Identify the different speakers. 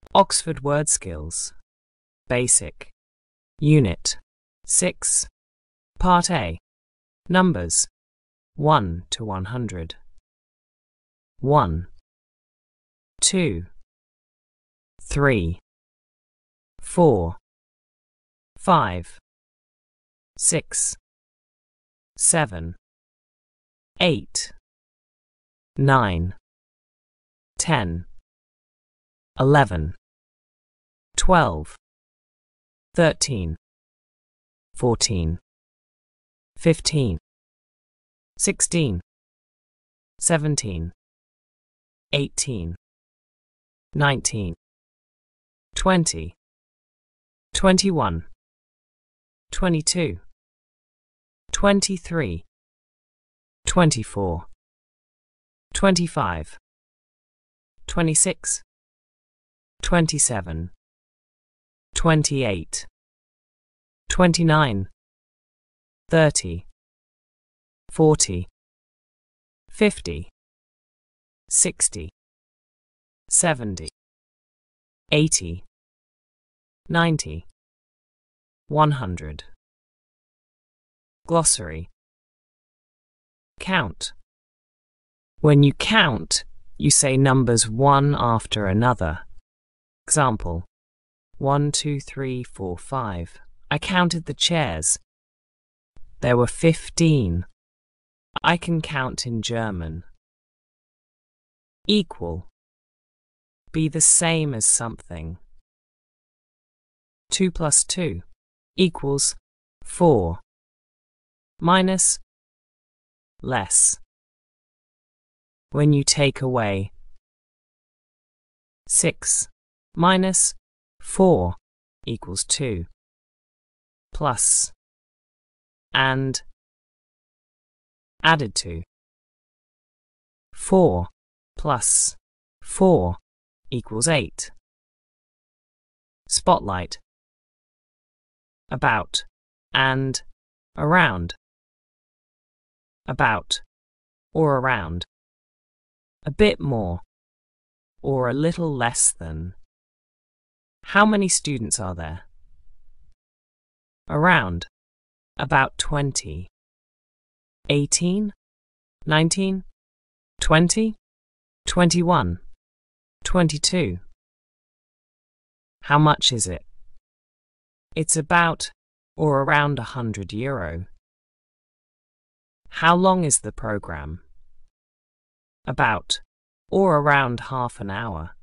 Speaker 1: Oxford Word Skills. Basic. Unit 6. Part A. Numbers 1 to 100. 1, 2, 3, 4, 5, 6, 7, 8, 9, 10, 11, 12, 13, 14, 15, 16, 17, 18, 19, 20, 21, 22, 23, 24, 25, 26, 27, 28, 29, 30, 40, 50, 60, 70, 80, 90, 100. Glossary. Count. When you count, you say numbers one after another. Example: 1, 2, 3, 4, 5. I counted the chairs. There were 15. I can count in German. Equal. Be the same as something. 2 plus 2 equals 4. Minus, less. When you take away. 6 minus 4 equals 2. Plus and added to. 4 plus 4 equals 8. Spotlight. About and around. About or around. A bit more or a little less than. How many students are there? Around. About 20. 18, 19, 20, 21, 22. How much is it? It's about or around €100. How long is the program? About or around half an hour.